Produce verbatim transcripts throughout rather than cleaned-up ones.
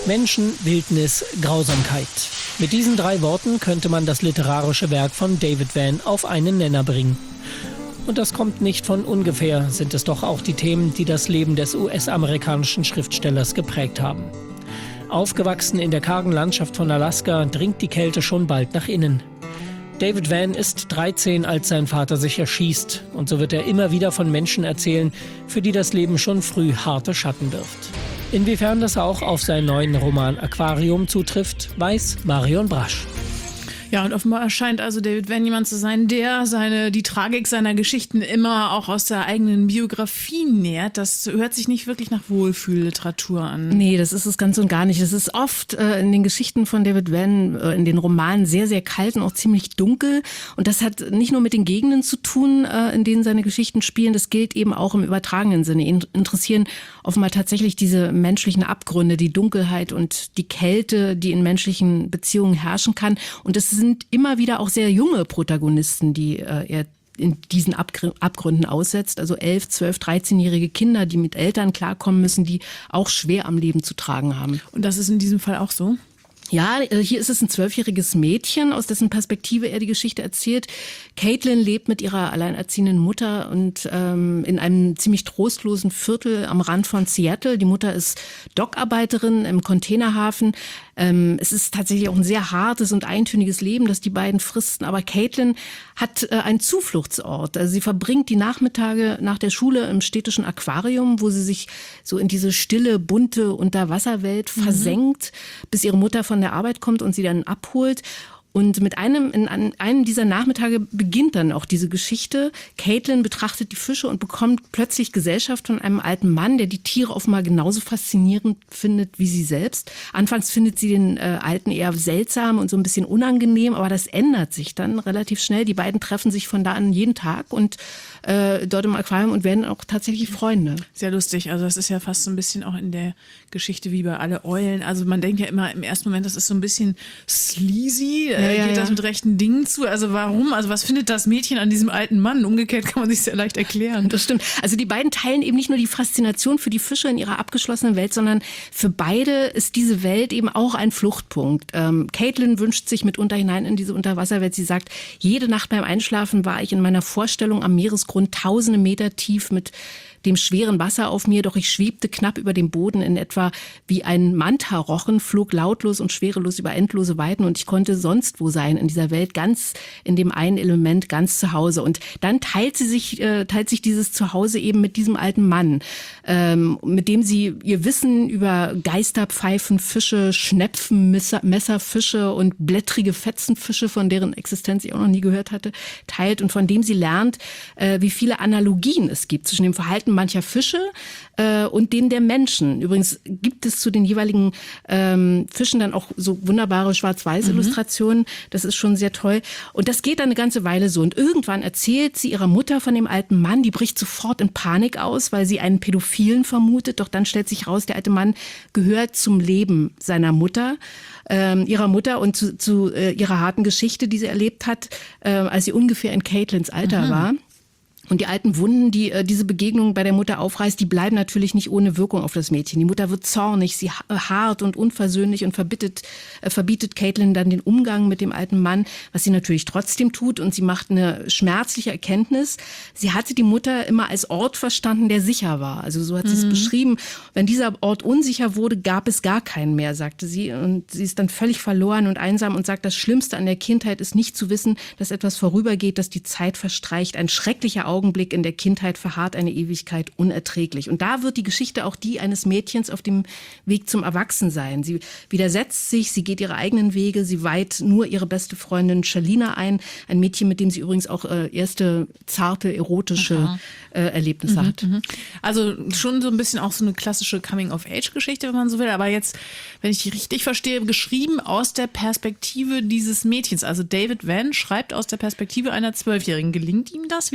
Menschen, Wildnis, Grausamkeit. Mit diesen drei Worten könnte man das literarische Werk von David Vann auf einen Nenner bringen. Und das kommt nicht von ungefähr, sind es doch auch die Themen, die das Leben des U S-amerikanischen Schriftstellers geprägt haben. Aufgewachsen in der kargen Landschaft von Alaska, dringt die Kälte schon bald nach innen. David Vann ist dreizehn, als sein Vater sich erschießt. Und so wird er immer wieder von Menschen erzählen, für die das Leben schon früh harte Schatten wirft. Inwiefern das auch auf seinen neuen Roman Aquarium zutrifft, weiß Marion Brasch. Ja, und offenbar erscheint also David Vann jemand zu sein, der seine, die Tragik seiner Geschichten immer auch aus der eigenen Biografie nährt. Das hört sich nicht wirklich nach Wohlfühlliteratur an. Nee, das ist es ganz und gar nicht. Das ist oft äh, in den Geschichten von David Vann, äh, in den Romanen sehr, sehr kalt und auch ziemlich dunkel. Und das hat nicht nur mit den Gegenden zu tun, äh, in denen seine Geschichten spielen. Das gilt eben auch im übertragenen Sinne. Ihn interessieren offenbar tatsächlich diese menschlichen Abgründe, die Dunkelheit und die Kälte, die in menschlichen Beziehungen herrschen kann. Und es sind immer wieder auch sehr junge Protagonisten, die äh, er in diesen Abgr- Abgründen aussetzt. Also elf, zwölf, dreizehnjährige Kinder, die mit Eltern klarkommen müssen, die auch schwer am Leben zu tragen haben. Und das ist in diesem Fall auch so? Ja, hier ist es ein zwölfjähriges Mädchen, aus dessen Perspektive er die Geschichte erzählt. Caitlin lebt mit ihrer alleinerziehenden Mutter und ähm, in einem ziemlich trostlosen Viertel am Rand von Seattle. Die Mutter ist Dockarbeiterin im Containerhafen. Ähm, es ist tatsächlich auch ein sehr hartes und eintöniges Leben, das die beiden fristen. Aber Caitlin hat äh, einen Zufluchtsort. Also sie verbringt die Nachmittage nach der Schule im städtischen Aquarium, wo sie sich so in diese stille, bunte Unterwasserwelt mhm. versenkt, bis ihre Mutter von der Arbeit kommt und sie dann abholt. Und mit einem, in einem dieser Nachmittage beginnt dann auch diese Geschichte. Caitlin betrachtet die Fische und bekommt plötzlich Gesellschaft von einem alten Mann, der die Tiere offenbar genauso faszinierend findet wie sie selbst. Anfangs findet sie den äh, Alten eher seltsam und so ein bisschen unangenehm, aber das ändert sich dann relativ schnell. Die beiden treffen sich von da an jeden Tag und äh, dort im Aquarium und werden auch tatsächlich Freunde. Sehr lustig. Also das ist ja fast so ein bisschen auch in der Geschichte wie bei Alle Eulen. Also man denkt ja immer im ersten Moment, das ist so ein bisschen sleazy. Ja, ja, geht das ja. mit rechten Dingen zu? Also warum? Also was findet das Mädchen an diesem alten Mann? Umgekehrt kann man sich sehr leicht erklären. Das stimmt. Also die beiden teilen eben nicht nur die Faszination für die Fische in ihrer abgeschlossenen Welt, sondern für beide ist diese Welt eben auch ein Fluchtpunkt. Ähm, Caitlin wünscht sich mitunter hinein in diese Unterwasserwelt. Sie sagt, jede Nacht beim Einschlafen war ich in meiner Vorstellung am Meeresgrund tausende Meter tief mit dem schweren Wasser auf mir, doch ich schwebte knapp über dem Boden in etwa wie ein Mantarochen, flog lautlos und schwerelos über endlose Weiten und ich konnte sonst wo sein in dieser Welt, ganz in dem einen Element, ganz zu Hause. Und dann teilt sie sich, äh, teilt sich dieses Zuhause eben mit diesem alten Mann, ähm, mit dem sie ihr Wissen über Geisterpfeifen, Fische, Schnepfen, Messer, Messerfische und blättrige Fetzenfische, von deren Existenz ich auch noch nie gehört hatte, teilt und von dem sie lernt, äh, wie viele Analogien es gibt zwischen dem Verhalten mancher Fische äh, und denen der Menschen. Übrigens gibt es zu den jeweiligen ähm, Fischen dann auch so wunderbare Schwarz-Weiß-Illustrationen. Mhm. Das ist schon sehr toll. Und das geht dann eine ganze Weile so. Und irgendwann erzählt sie ihrer Mutter von dem alten Mann. Die bricht sofort in Panik aus, weil sie einen Pädophilen vermutet. Doch dann stellt sich raus, der alte Mann gehört zum Leben seiner Mutter, ähm, ihrer Mutter und zu, zu äh, ihrer harten Geschichte, die sie erlebt hat, äh, als sie ungefähr in Caitlins Alter mhm. war. Und die alten Wunden, die äh, diese Begegnung bei der Mutter aufreißt, die bleiben natürlich nicht ohne Wirkung auf das Mädchen. Die Mutter wird zornig, sie hart und unversöhnlich und verbietet, äh, verbietet Caitlin dann den Umgang mit dem alten Mann, was sie natürlich trotzdem tut. Und sie macht eine schmerzliche Erkenntnis. Sie hatte die Mutter immer als Ort verstanden, der sicher war. Also so hat sie es mhm. beschrieben. Wenn dieser Ort unsicher wurde, gab es gar keinen mehr, sagte sie. Und sie ist dann völlig verloren und einsam und sagt, das Schlimmste an der Kindheit ist nicht zu wissen, dass etwas vorübergeht, dass die Zeit verstreicht. Ein schrecklicher Augenblick in der Kindheit verharrt eine Ewigkeit unerträglich. Und da wird die Geschichte auch die eines Mädchens auf dem Weg zum Erwachsensein. Sie widersetzt sich, sie geht ihre eigenen Wege, sie weiht nur ihre beste Freundin Shalina ein, ein Mädchen, mit dem sie übrigens auch äh, erste zarte, erotische äh, Erlebnisse mhm, hat. Mhm. Also schon so ein bisschen auch so eine klassische Coming-of-Age-Geschichte, wenn man so will. Aber jetzt, wenn ich die richtig verstehe, geschrieben aus der Perspektive dieses Mädchens. Also David Vann schreibt aus der Perspektive einer Zwölfjährigen. Gelingt ihm das? Wie liest sich das?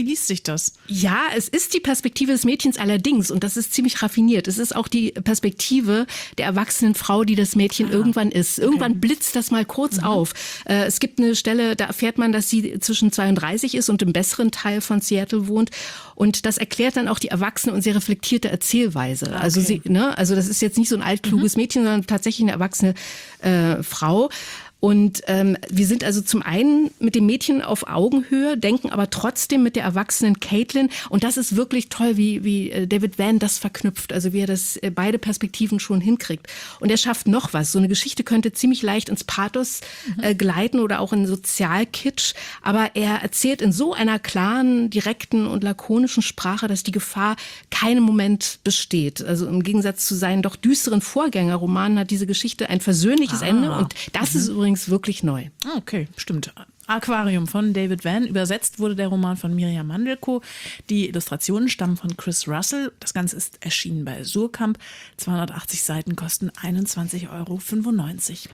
das. Ja, es ist die Perspektive des Mädchens allerdings und das ist ziemlich raffiniert. Es ist auch die Perspektive der erwachsenen Frau, die das Mädchen ah, irgendwann ist. Irgendwann okay. blitzt das mal kurz mhm. auf. Äh, es gibt eine Stelle, da erfährt man, dass sie zwischen zweiunddreißig ist und im besseren Teil von Seattle wohnt. Und das erklärt dann auch die erwachsene und sehr reflektierte Erzählweise. Okay. Also sie, ne, also das ist jetzt nicht so ein altkluges mhm. Mädchen, sondern tatsächlich eine erwachsene äh, Frau. Und ähm, wir sind also zum einen mit dem Mädchen auf Augenhöhe, denken aber trotzdem mit der erwachsenen Caitlin. Und das ist wirklich toll, wie, wie David Vann das verknüpft, also wie er das äh, beide Perspektiven schon hinkriegt. Und er schafft noch was. So eine Geschichte könnte ziemlich leicht ins Pathos äh, gleiten oder auch in Sozialkitsch. Aber er erzählt in so einer klaren, direkten und lakonischen Sprache, dass die Gefahr keinen Moment besteht. Also im Gegensatz zu seinen doch düsteren Vorgängerromanen hat diese Geschichte ein versöhnliches ah. Ende. Und das mhm. ist übrigens wirklich neu. Okay, stimmt. Aquarium von David Vann. Übersetzt wurde der Roman von Mirjam Mandelko. Die Illustrationen stammen von Chris Russell. Das Ganze ist erschienen bei Surkamp. zweihundertachtzig Seiten kosten einundzwanzig Euro fünfundneunzig.